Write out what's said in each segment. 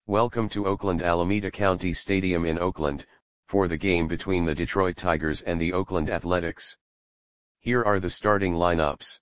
Welcome to Oakland Alameda County Stadium in Oakland, for the game between the Detroit Tigers and the Oakland Athletics. Here are the starting lineups.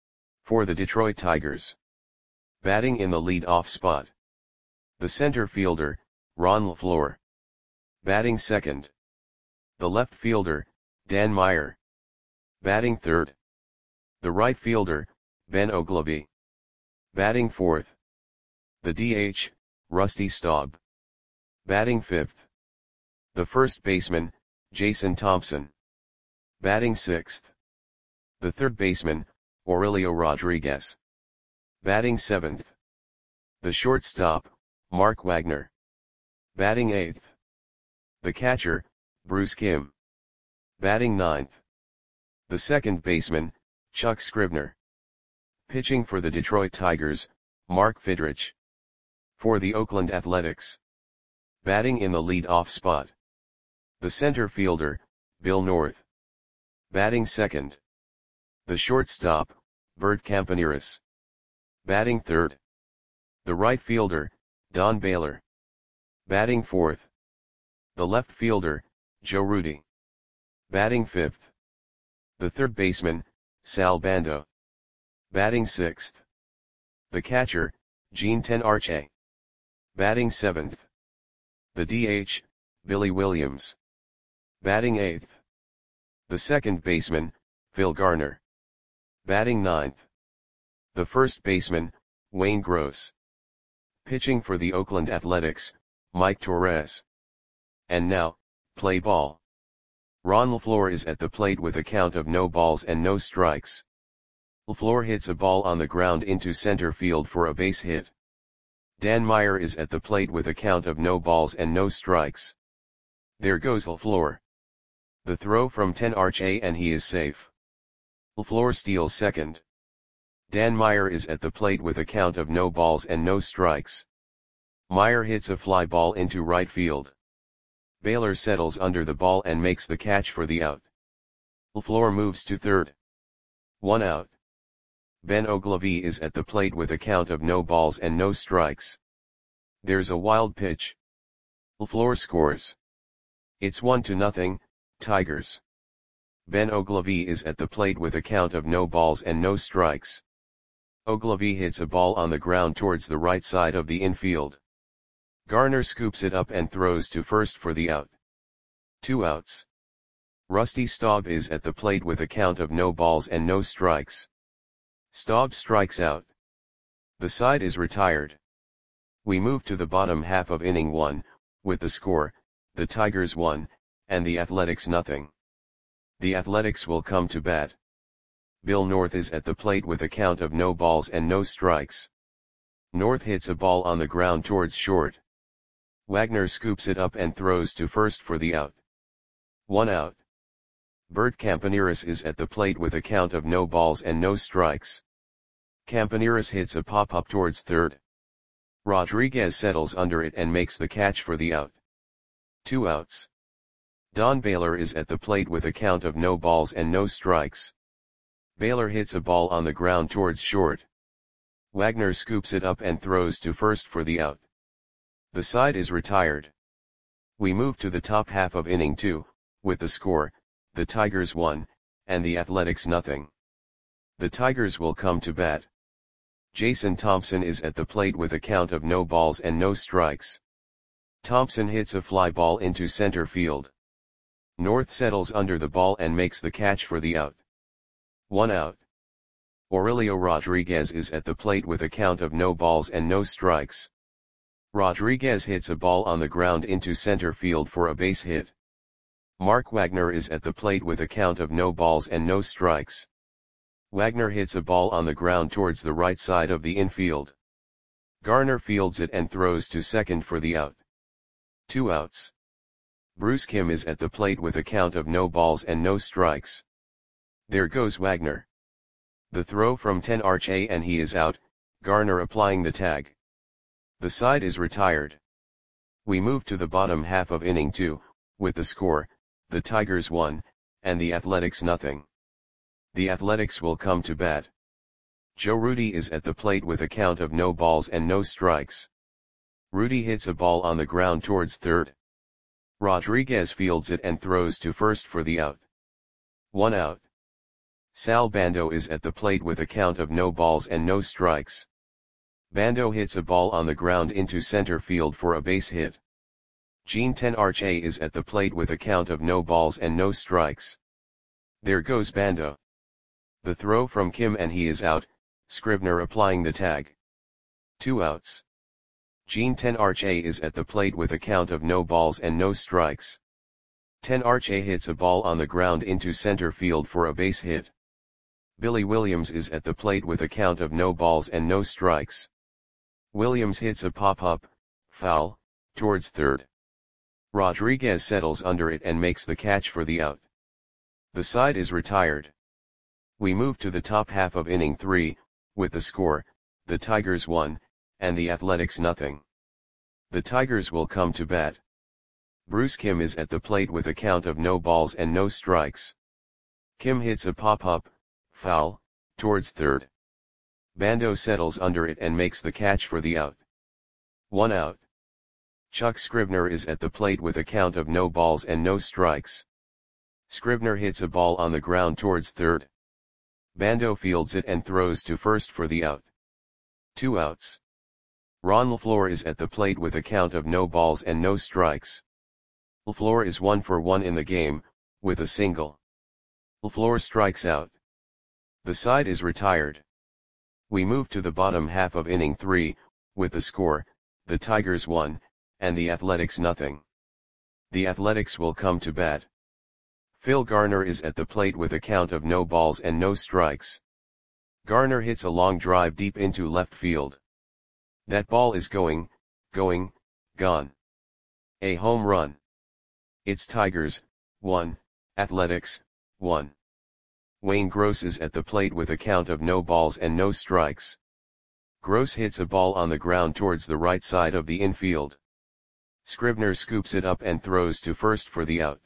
For the Detroit Tigers. Batting in the lead-off spot. The center fielder, Ron LaFleur. Batting second. The left fielder, Dan Meyer. Batting third. The right fielder, Ben Oglivie. Batting fourth. The DH, Rusty Staub. Batting fifth. The first baseman, Jason Thompson. Batting sixth. The third baseman, Aurelio Rodriguez. Batting seventh. The shortstop, Mark Wagner. Batting eighth. The catcher, Bruce Kimm. Batting ninth. The second baseman, Chuck Scribner. Pitching for the Detroit Tigers, Mark Fidrych. For the Oakland Athletics. Batting in the lead-off spot. The center fielder, Bill North. Batting second. The shortstop, Bert Campaneris. Batting third. The right fielder, Don Baylor. Batting fourth. The left fielder, Joe Rudi. Batting fifth. The third baseman, Sal Bando. Batting sixth. The catcher, Gene Tenarche. Batting seventh. The DH, Billy Williams. Batting eighth. The second baseman, Phil Garner. Batting ninth. The first baseman, Wayne Gross. Pitching for the Oakland Athletics, Mike Torres. And now, play ball. Ron LaFleur is at the plate with a count of no balls and no strikes. LaFleur hits a ball on the ground into center field for a base hit. Dan Meyer is at the plate with a count of no balls and no strikes. There goes LaFleur. The throw from Tenarche and he is safe. LaFleur steals second. Dan Meyer is at the plate with a count of no balls and no strikes. Meyer hits a fly ball into right field. Baylor settles under the ball and makes the catch for the out. LaFleur moves to third. 1 out. Ben Oglivie is at the plate with a count of no balls and no strikes. There's a wild pitch. LaFleur scores. It's 1-0, Tigers. Ben Oglivie is at the plate with a count of no balls and no strikes. Oglivie hits a ball on the ground towards the right side of the infield. Garner scoops it up and throws to first for the out. 2 outs. Rusty Staub is at the plate with a count of no balls and no strikes. Staub strikes out. The side is retired. We move to the bottom half of inning 1, with the score, the Tigers 1, and the Athletics 0. The Athletics will come to bat. Bill North is at the plate with a count of no balls and no strikes. North hits a ball on the ground towards short. Wagner scoops it up and throws to first for the out. 1 out. Bert Campaneris is at the plate with a count of no balls and no strikes. Campaneris hits a pop-up towards third. Rodriguez settles under it and makes the catch for the out. 2 outs. Don Baylor is at the plate with a count of no balls and no strikes. Baylor hits a ball on the ground towards short. Wagner scoops it up and throws to first for the out. The side is retired. We move to the top half of inning 2, with the score, the Tigers 1, and the Athletics 0. The Tigers will come to bat. Jason Thompson is at the plate with a count of no balls and no strikes. Thompson hits a fly ball into center field. North settles under the ball and makes the catch for the out. 1 out. Aurelio Rodriguez is at the plate with a count of no balls and no strikes. Rodriguez hits a ball on the ground into center field for a base hit. Mark Wagner is at the plate with a count of no balls and no strikes. Wagner hits a ball on the ground towards the right side of the infield. Garner fields it and throws to second for the out. 2 outs. Bruce Kimm is at the plate with a count of no balls and no strikes. There goes Wagner. The throw from Tenarche and he is out, Garner applying the tag. The side is retired. We move to the bottom half of inning 2, with the score, the Tigers 1, and the Athletics 0. The Athletics will come to bat. Joe Rudi is at the plate with a count of no balls and no strikes. Rudy hits a ball on the ground towards third. Rodriguez fields it and throws to first for the out. 1 out. Sal Bando is at the plate with a count of no balls and no strikes. Bando hits a ball on the ground into center field for a base hit. Jean Tenarche is at the plate with a count of no balls and no strikes. There goes Bando. The throw from Kim and he is out, Scribner applying the tag. 2 outs. Jean Tenarche is at the plate with a count of no balls and no strikes. Tenarche hits a ball on the ground into center field for a base hit. Billy Williams is at the plate with a count of no balls and no strikes. Williams hits a pop-up, foul, towards third. Rodriguez settles under it and makes the catch for the out. The side is retired. We move to the top half of inning 3, with the score, the Tigers 1, and the Athletics nothing. The Tigers will come to bat. Bruce Kim is at the plate with a count of no balls and no strikes. Kim hits a pop-up, foul, towards third. Bando settles under it and makes the catch for the out. 1 out. Chuck Scribner is at the plate with a count of no balls and no strikes. Scribner hits a ball on the ground towards third. Bando fields it and throws to first for the out. 2 outs. Ron LaFleur is at the plate with a count of no balls and no strikes. LaFleur is 1 for 1 in the game, with a single. LaFleur strikes out. The side is retired. We move to the bottom half of inning 3, with the score, the Tigers 1, and the Athletics nothing. The Athletics will come to bat. Phil Garner is at the plate with a count of no balls and no strikes. Garner hits a long drive deep into left field. That ball is going, gone. A home run. It's Tigers, 1, Athletics, 1. Wayne Gross is at the plate with a count of no balls and no strikes. Gross hits a ball on the ground towards the right side of the infield. Scribner scoops it up and throws to first for the out.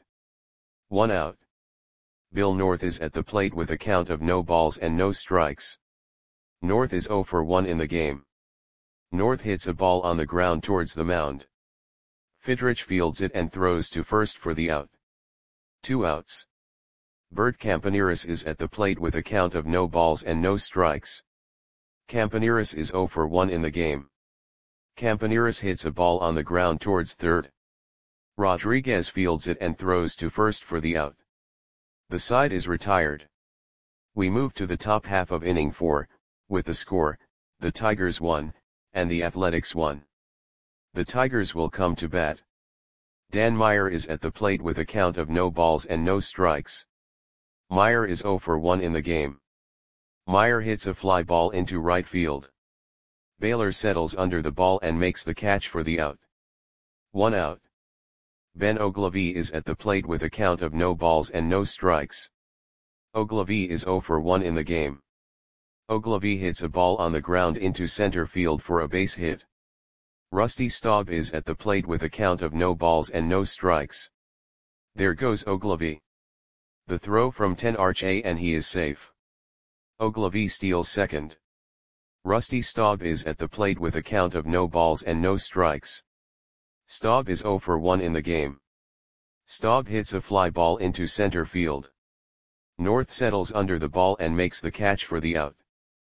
1 out. Bill North is at the plate with a count of no balls and no strikes. North is 0 for 1 in the game. North hits a ball on the ground towards the mound. Fidrich fields it and throws to first for the out. 2 outs. Bert Campaneris is at the plate with a count of no balls and no strikes. Campaneris is 0 for 1 in the game. Campaneris hits a ball on the ground towards third. Rodriguez fields it and throws to first for the out. The side is retired. We move to the top half of inning 4, with the score, the Tigers 1, and the Athletics 1. The Tigers will come to bat. Dan Meyer is at the plate with a count of no balls and no strikes. Meyer is 0 for 1 in the game. Meyer hits a fly ball into right field. Baylor settles under the ball and makes the catch for the out. 1 out. Ben Ogilvie is at the plate with a count of no balls and no strikes. Ogilvie is 0 for 1 in the game. Ogilvie hits a ball on the ground into center field for a base hit. Rusty Staub is at the plate with a count of no balls and no strikes. There goes Ogilvie. The throw from Tenarche and he is safe. Ogilvie steals second. Rusty Staub is at the plate with a count of no balls and no strikes. Staub is 0 for 1 in the game. Staub hits a fly ball into center field. North settles under the ball and makes the catch for the out.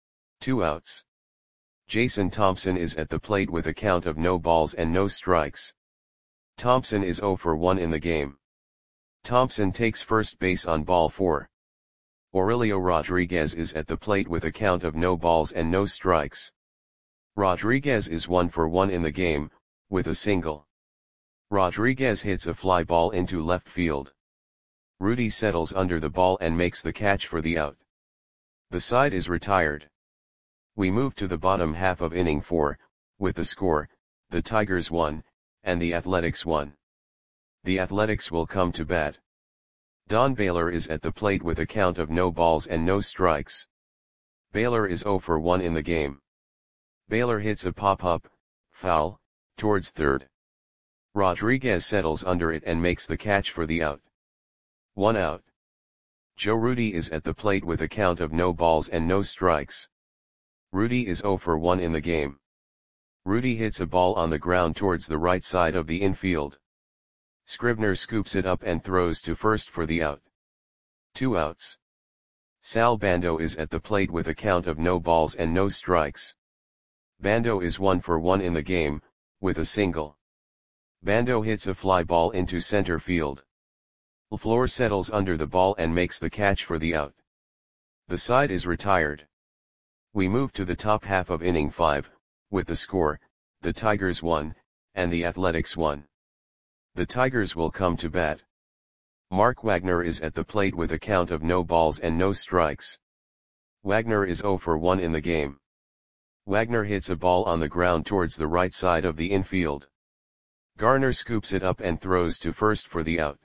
2 outs. Jason Thompson is at the plate with a count of no balls and no strikes. Thompson is 0 for 1 in the game. Thompson takes first base on ball 4. Aurelio Rodriguez is at the plate with a count of no balls and no strikes. Rodriguez is 1 for 1 in the game, with a single. Rodriguez hits a fly ball into left field. Rudy settles under the ball and makes the catch for the out. The side is retired. We move to the bottom half of inning 4, with the score, the Tigers 1, and the Athletics 1. The Athletics will come to bat. Don Baylor is at the plate with a count of no balls and no strikes. Baylor is 0 for 1 in the game. Baylor hits a pop-up, foul, towards third. Rodriguez settles under it and makes the catch for the out. 1 out. Joe Rudy is at the plate with a count of no balls and no strikes. Rudy is 0 for 1 in the game. Rudy hits a ball on the ground towards the right side of the infield. Scribner scoops it up and throws to first for the out. 2 outs. Sal Bando is at the plate with a count of no balls and no strikes. Bando is 1 for 1 in the game, with a single. Bando hits a fly ball into center field. LaFleur settles under the ball and makes the catch for the out. The side is retired. We move to the top half of inning 5, with the score, the Tigers 1, and the Athletics 1. The Tigers will come to bat. Mark Wagner is at the plate with a count of no balls and no strikes. Wagner is 0 for 1 in the game. Wagner hits a ball on the ground towards the right side of the infield. Garner scoops it up and throws to first for the out.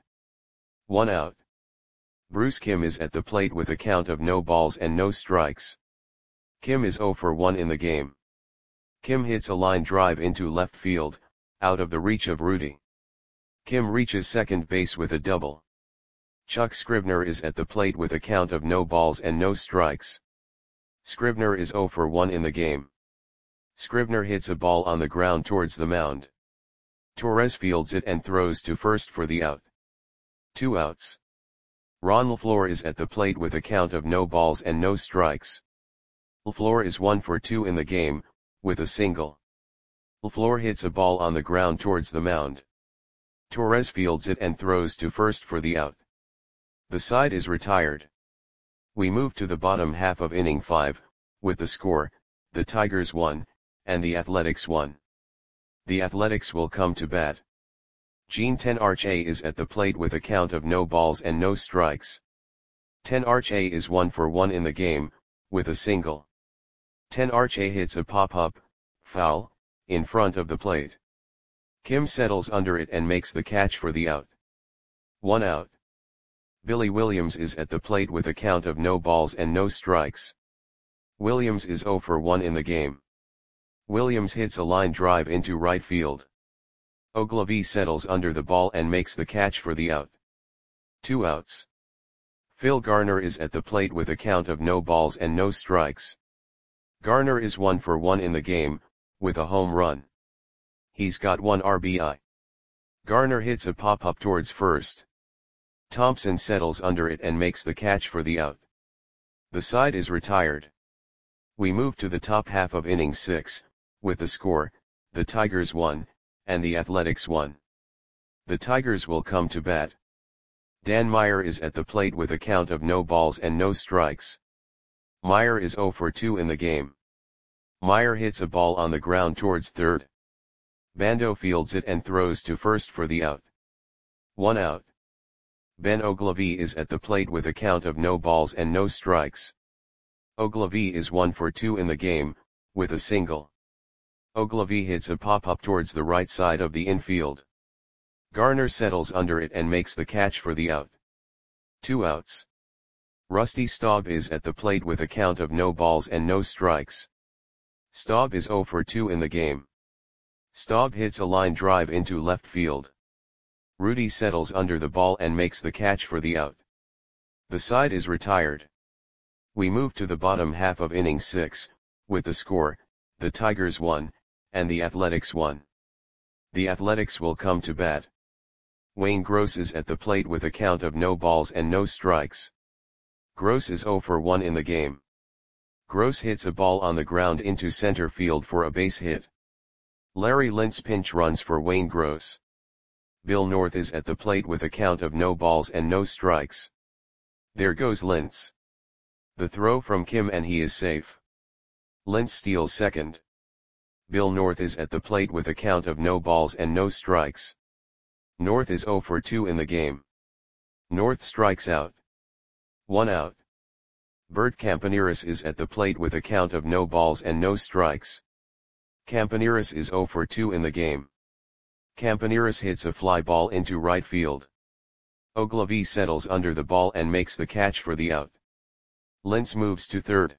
1 out. Bruce Kim is at the plate with a count of no balls and no strikes. Kim is 0 for 1 in the game. Kim hits a line drive into left field, out of the reach of Rudy. Kim reaches second base with a double. Chuck Scribner is at the plate with a count of no balls and no strikes. Scribner is 0 for 1 in the game. Scribner hits a ball on the ground towards the mound. Torres fields it and throws to first for the out. 2 outs. Ron LaFleur is at the plate with a count of no balls and no strikes. LaFleur is 1 for 2 in the game, with a single. LaFleur hits a ball on the ground towards the mound. Torres fields it and throws to first for the out. The side is retired. We move to the bottom half of inning 5, with the score, the Tigers 1, and the Athletics 1. The Athletics will come to bat. Gene Tenarche is at the plate with a count of no balls and no strikes. Tenarche is 1 for 1 in the game, with a single. Tenarche hits a pop-up, foul, in front of the plate. Kim settles under it and makes the catch for the out. 1 out. Billy Williams is at the plate with a count of no balls and no strikes. Williams is 0 for 1 in the game. Williams hits a line drive into right field. Ogilvie settles under the ball and makes the catch for the out. 2 outs. Phil Garner is at the plate with a count of no balls and no strikes. Garner is 1 for 1 in the game, with a home run. He's got 1 RBI. Garner hits a pop-up towards first. Thompson settles under it and makes the catch for the out. The side is retired. We move to the top half of inning 6, with the score, the Tigers 1, and the Athletics 1. The Tigers will come to bat. Dan Meyer is at the plate with a count of no balls and no strikes. Meyer is 0 for 2 in the game. Meyer hits a ball on the ground towards third. Bando fields it and throws to first for the out. 1 out. Ben Ogilvie is at the plate with a count of no balls and no strikes. Ogilvie is 1 for 2 in the game, with a single. Ogilvie hits a pop-up towards the right side of the infield. Garner settles under it and makes the catch for the out. 2 outs. Rusty Staub is at the plate with a count of no balls and no strikes. Staub is 0 for 2 in the game. Staub hits a line drive into left field. Rudy settles under the ball and makes the catch for the out. The side is retired. We move to the bottom half of inning 6, with the score, the Tigers 1, and the Athletics 1. The Athletics will come to bat. Wayne Gross is at the plate with a count of no balls and no strikes. Gross is 0 for 1 in the game. Gross hits a ball on the ground into center field for a base hit. Larry Lintz pinch runs for Wayne Gross. Bill North is at the plate with a count of no balls and no strikes. There goes Lintz. The throw from Kim and he is safe. Lintz steals second. Bill North is at the plate with a count of no balls and no strikes. North is 0 for 2 in the game. North strikes out. 1 out. Bert Campaneris is at the plate with a count of no balls and no strikes. Campaneris is 0 for 2 in the game. Campaneris hits a fly ball into right field. Ogilvie settles under the ball and makes the catch for the out. Lintz moves to third.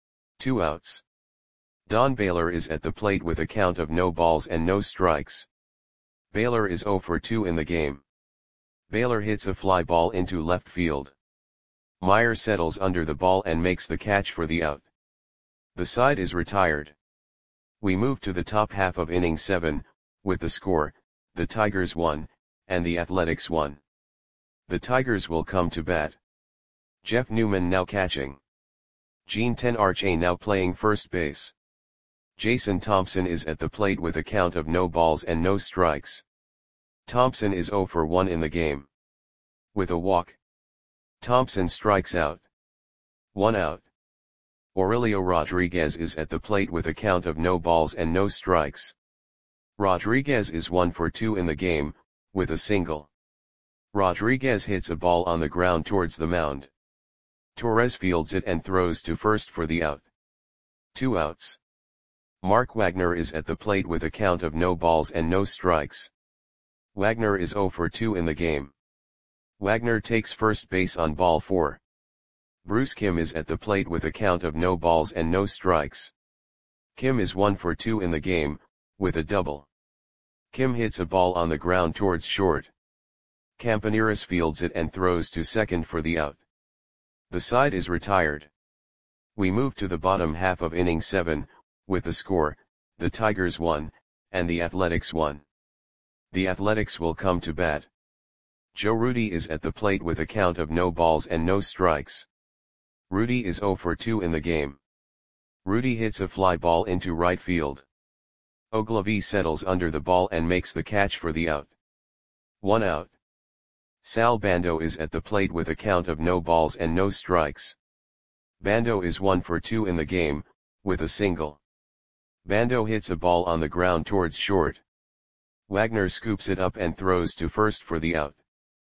2 outs. Don Baylor is at the plate with a count of no balls and no strikes. Baylor is 0 for 2 in the game. Baylor hits a fly ball into left field. Meyer settles under the ball and makes the catch for the out. The side is retired. We move to the top half of inning 7, with the score, the Tigers won, and the Athletics won. The Tigers will come to bat. Jeff Newman now catching. Gene Tenarche now playing first base. Jason Thompson is at the plate with a count of no balls and no strikes. Thompson is 0 for 1 in the game. With a walk, Thompson strikes out. 1 out. Aurelio Rodriguez is at the plate with a count of no balls and no strikes. Rodriguez is 1 for 2 in the game, with a single. Rodriguez hits a ball on the ground towards the mound. Torres fields it and throws to first for the out. 2 outs. Mark Wagner is at the plate with a count of no balls and no strikes. Wagner is 0 for 2 in the game. Wagner takes first base on ball 4. Bruce Kim is at the plate with a count of no balls and no strikes. Kim is 1 for 2 in the game, with a double. Kim hits a ball on the ground towards short. Campaneris fields it and throws to second for the out. The side is retired. We move to the bottom half of inning 7, with the score, the Tigers won, and the Athletics won. The Athletics will come to bat. Joe Rudi is at the plate with a count of no balls and no strikes. Rudi is 0 for 2 in the game. Rudi hits a fly ball into right field. Ogilvie settles under the ball and makes the catch for the out. 1 out. Sal Bando is at the plate with a count of no balls and no strikes. Bando is 1 for 2 in the game, with a single. Bando hits a ball on the ground towards short. Wagner scoops it up and throws to first for the out.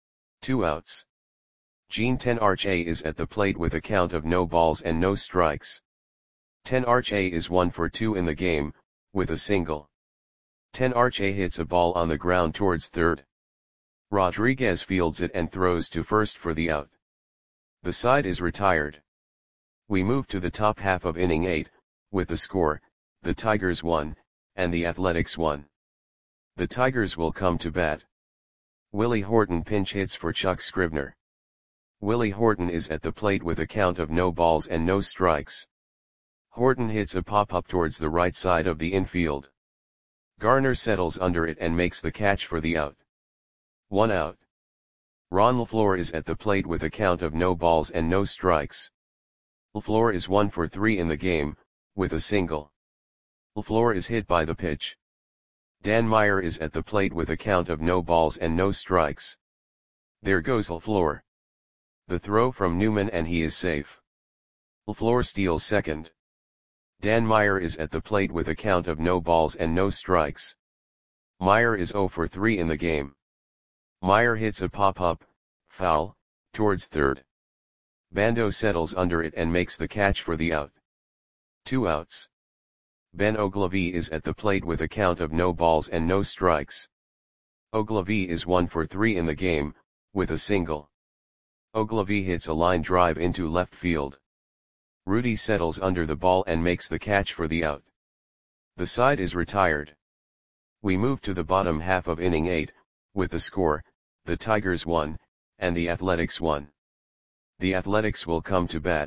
2 outs. Gene Tenarche is at the plate with a count of no balls and no strikes. Tenarche is 1 for 2 in the game, with a single. Tenarche hits a ball on the ground towards third. Rodriguez fields it and throws to first for the out. The side is retired. We move to the top half of inning 8, with the score, the Tigers won, and the Athletics won. The Tigers will come to bat. Willie Horton pinch hits for Chuck Scribner. Willie Horton is at the plate with a count of no balls and no strikes. Horton hits a pop-up towards the right side of the infield. Garner settles under it and makes the catch for the out. 1 out. Ron LaFleur is at the plate with a count of no balls and no strikes. LaFleur is 1 for 3 in the game, with a single. LaFleur is hit by the pitch. Dan Meyer is at the plate with a count of no balls and no strikes. There goes LaFleur. The throw from Newman and he is safe. LaFleur steals second. Dan Meyer is at the plate with a count of no balls and no strikes. Meyer is 0 for 3 in the game. Meyer hits a pop-up, foul, towards third. Bando settles under it and makes the catch for the out. 2 outs. Ben Ogilvie is at the plate with a count of no balls and no strikes. Ogilvie is 1 for 3 in the game, with a single. Ogilvie hits a line drive into left field. Rudi settles under the ball and makes the catch for the out. The side is retired. We move to the bottom half of inning 8, with the score, the Tigers won, and the Athletics won. The Athletics will come to bat.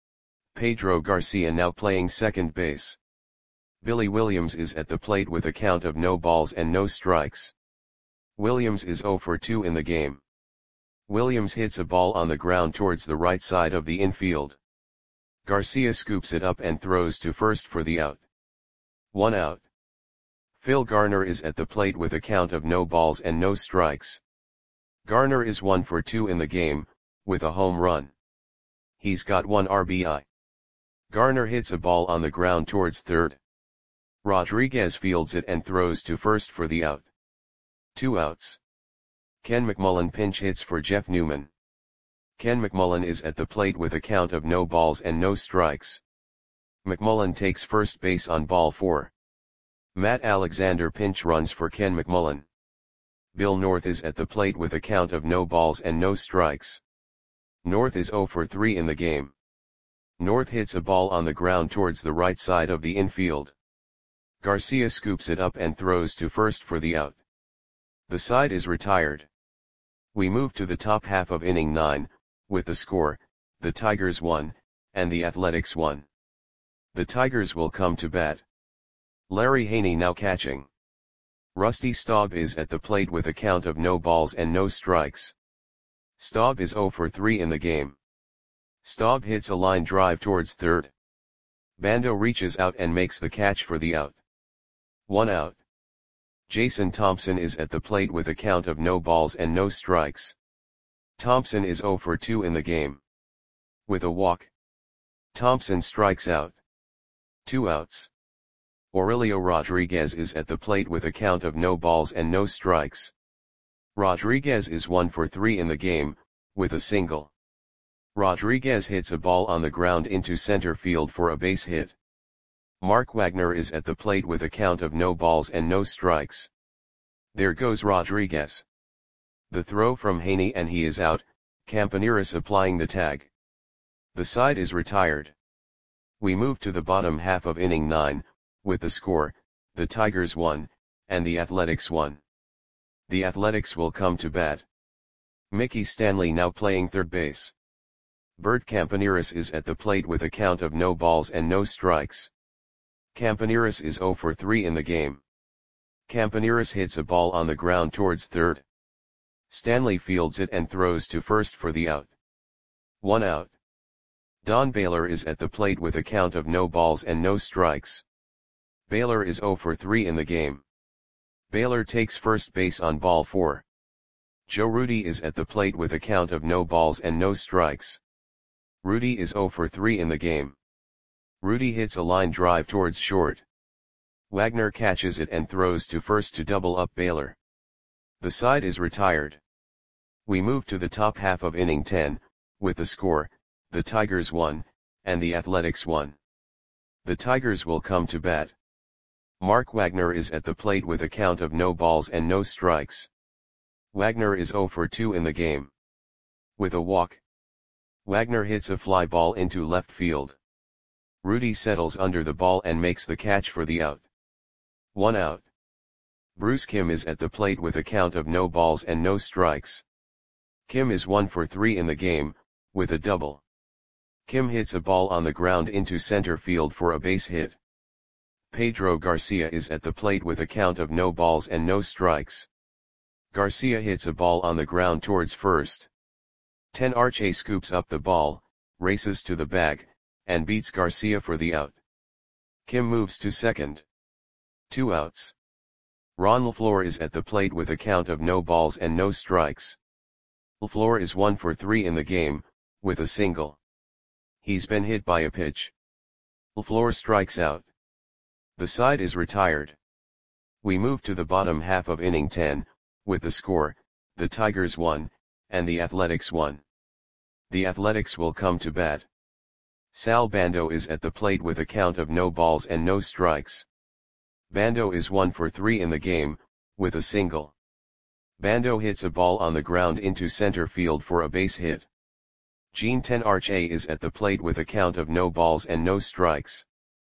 Pedro Garcia now playing second base. Billy Williams is at the plate with a count of no balls and no strikes. Williams is 0 for 2 in the game. Williams hits a ball on the ground towards the right side of the infield. Garcia scoops it up and throws to first for the out. 1 out. Phil Garner is at the plate with a count of no balls and no strikes. Garner is 1 for 2 in the game, with a home run. He's got 1 RBI. Garner hits a ball on the ground towards third. Rodriguez fields it and throws to first for the out. 2 outs. Ken McMullen pinch hits for Jeff Newman. Ken McMullen is at the plate with a count of no balls and no strikes. McMullen takes first base on ball 4. Matt Alexander pinch runs for Ken McMullen. Bill North is at the plate with a count of no balls and no strikes. North is 0 for 3 in the game. North hits a ball on the ground towards the right side of the infield. Garcia scoops it up and throws to first for the out. The side is retired. We move to the top half of inning 9, with the score, the Tigers won, and the Athletics won. The Tigers will come to bat. Larry Haney now catching. Rusty Staub is at the plate with a count of no balls and no strikes. Staub is 0 for 3 in the game. Staub hits a line drive towards third. Bando reaches out and makes the catch for the out. 1 out. Jason Thompson is at the plate with a count of no balls and no strikes. Thompson is 0 for 2 in the game. With a walk, Thompson strikes out. 2 outs. Aurelio Rodriguez is at the plate with a count of no balls and no strikes. Rodriguez is 1 for 3 in the game, with a single. Rodriguez hits a ball on the ground into center field for a base hit. Mark Wagner is at the plate with a count of no balls and no strikes. There goes Rodriguez. The throw from Haney and he is out, Campaneris applying the tag. The side is retired. We move to the bottom half of inning 9, with the score, the Tigers 1, and the Athletics 1. The Athletics will come to bat. Mickey Stanley now playing third base. Bert Campaneris is at the plate with a count of no balls and no strikes. Campaneris is 0 for 3 in the game. Campaneris hits a ball on the ground towards third. Stanley fields it and throws to first for the out. 1 out. Don Baylor is at the plate with a count of no balls and no strikes. Baylor is 0 for 3 in the game. Baylor takes first base on ball 4. Joe Rudi is at the plate with a count of no balls and no strikes. Rudi is 0 for 3 in the game. Rudi hits a line drive towards short. Wagner catches it and throws to first to double up Baylor. The side is retired. We move to the top half of inning 10, with the score, the Tigers 1, and the Athletics 1. The Tigers will come to bat. Mark Wagner is at the plate with a count of no balls and no strikes. Wagner is 0 for 2 in the game. With a walk, Wagner hits a fly ball into left field. Rudi settles under the ball and makes the catch for the out. 1 out. Bruce Kim is at the plate with a count of no balls and no strikes. Kim is 1 for 3 in the game, with a double. Kim hits a ball on the ground into center field for a base hit. Pedro Garcia is at the plate with a count of no balls and no strikes. Garcia hits a ball on the ground towards first. Ten Arce scoops up the ball, races to the bag, and beats Garcia for the out. Kim moves to second. 2 outs. Ron LaFleur is at the plate with a count of no balls and no strikes. LaFleur is 1 for 3 in the game, with a single. He's been hit by a pitch. LaFleur strikes out. The side is retired. We move to the bottom half of inning 10, with the score, the Tigers 1, and the Athletics 1. The Athletics will come to bat. Sal Bando is at the plate with a count of no balls and no strikes. Bando is 1 for 3 in the game, with a single. Bando hits a ball on the ground into center field for a base hit. Gene Ten Arce is at the plate with a count of no balls and no strikes.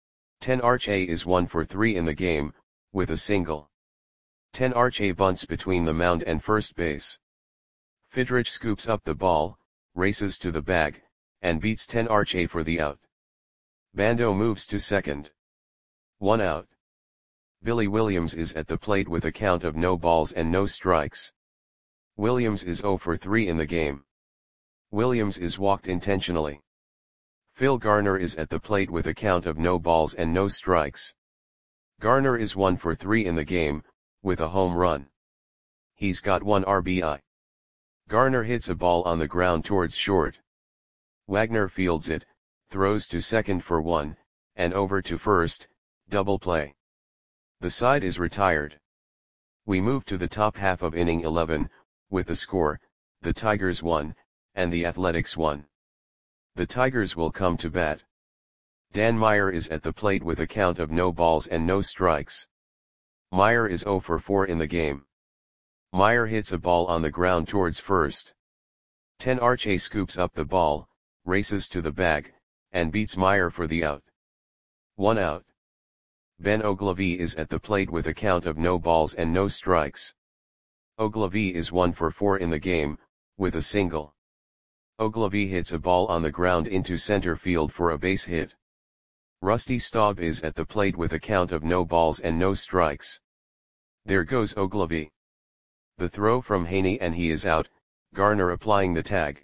Ten Arce is 1 for 3 in the game, with a single. Ten Arce bunts between the mound and first base. Fidrich scoops up the ball, races to the bag, and beats Ten Arce for the out. Bando moves to second. 1 out. Billy Williams is at the plate with a count of no balls and no strikes. Williams is 0 for 3 in the game. Williams is walked intentionally. Phil Garner is at the plate with a count of no balls and no strikes. Garner is 1 for 3 in the game, with a home run. He's got 1 RBI. Garner hits a ball on the ground towards short. Wagner fields it, throws to second for 1, and over to first, double play. The side is retired. We move to the top half of inning 11, with the score, the Tigers 1, and the Athletics 1. The Tigers will come to bat. Dan Meyer is at the plate with a count of no balls and no strikes. Meyer is 0 for 4 in the game. Meyer hits a ball on the ground towards first. Ten Arce scoops up the ball, races to the bag, and beats Meyer for the out. 1 out. Ben Ogilvie is at the plate with a count of no balls and no strikes. Ogilvie is 1 for 4 in the game, with a single. Ogilvie hits a ball on the ground into center field for a base hit. Rusty Staub is at the plate with a count of no balls and no strikes. There goes Ogilvy. The throw from Haney and he is out, Garner applying the tag.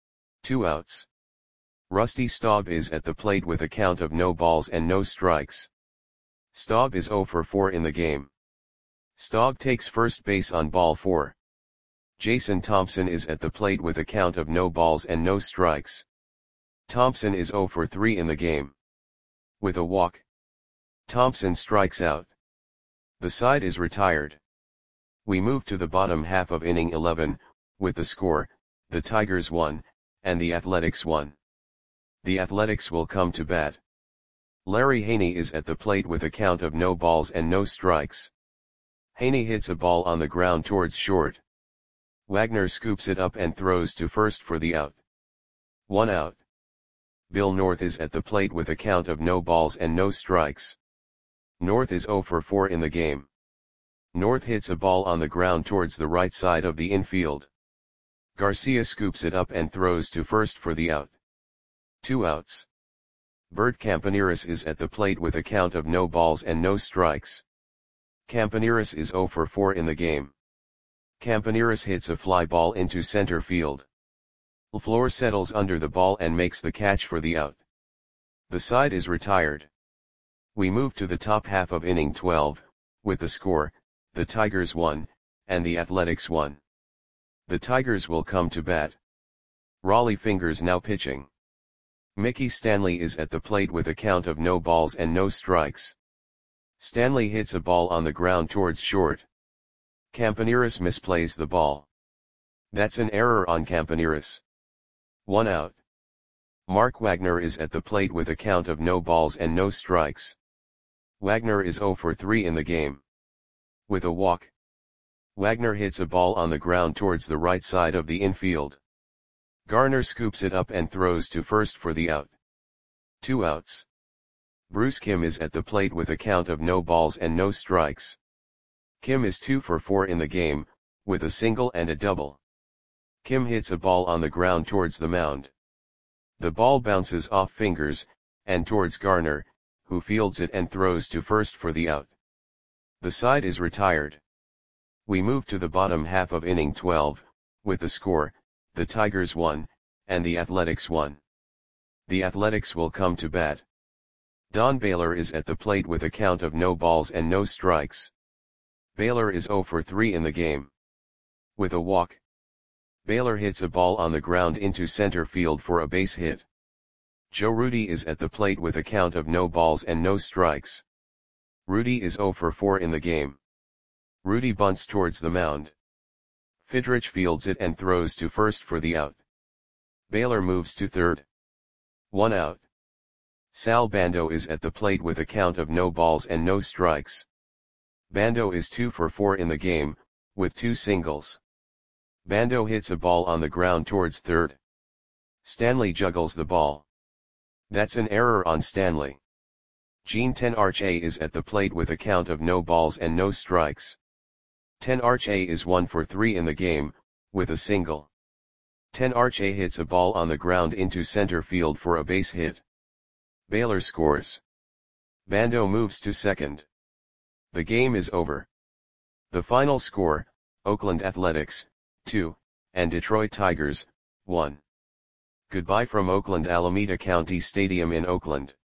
2 outs. Rusty Staub is at the plate with a count of no balls and no strikes. Staub is 0 for 4 in the game. Staub takes first base on ball 4. Jason Thompson is at the plate with a count of no balls and no strikes. Thompson is 0 for 3 in the game. With a walk, Thompson strikes out. The side is retired. We move to the bottom half of inning 11, with the score, the Tigers 1, and the Athletics 1. The Athletics will come to bat. Larry Haney is at the plate with a count of no balls and no strikes. Haney hits a ball on the ground towards short. Wagner scoops it up and throws to first for the out. 1 out. Bill North is at the plate with a count of no balls and no strikes. North is 0 for 4 in the game. North hits a ball on the ground towards the right side of the infield. Garcia scoops it up and throws to first for the out. 2 outs. Bert Campaneris is at the plate with a count of no balls and no strikes. Campaneris is 0 for 4 in the game. Campaneris hits a fly ball into center field. LaFleur settles under the ball and makes the catch for the out. The side is retired. We move to the top half of inning 12, with the score, the Tigers 1, and the Athletics 1. The Tigers will come to bat. Rollie Fingers now pitching. Mickey Stanley is at the plate with a count of no balls and no strikes. Stanley hits a ball on the ground towards short. Campaneris misplays the ball. That's an error on Campaneris. 1 out. Mark Wagner is at the plate with a count of no balls and no strikes. Wagner is 0 for 3 in the game. With a walk, Wagner hits a ball on the ground towards the right side of the infield. Garner scoops it up and throws to first for the out. 2 outs. Bruce Kim is at the plate with a count of no balls and no strikes. Kim is 2 for 4 in the game, with a single and a double. Kim hits a ball on the ground towards the mound. The ball bounces off Fingers, and towards Garner, who fields it and throws to first for the out. The side is retired. We move to the bottom half of inning 12, with the score, the Tigers 1, and the Athletics 1. The Athletics will come to bat. Don Baylor is at the plate with a count of no balls and no strikes. Baylor is 0 for 3 in the game. With a walk, Baylor hits a ball on the ground into center field for a base hit. Joe Rudi is at the plate with a count of no balls and no strikes. Rudi is 0 for 4 in the game. Rudi bunts towards the mound. Fidrich fields it and throws to first for the out. Baylor moves to third. 1 out. Sal Bando is at the plate with a count of no balls and no strikes. Bando is 2 for 4 in the game, with 2 singles. Bando hits a ball on the ground towards third. Stanley juggles the ball. That's an error on Stanley. Gene Tenarche is at the plate with a count of no balls and no strikes. Tenarche is 1 for 3 in the game, with a single. Tenarche hits a ball on the ground into center field for a base hit. Baylor scores. Bando moves to second. The game is over. The final score, Oakland Athletics, 2, and Detroit Tigers, 1. Goodbye from Oakland Alameda County Stadium in Oakland.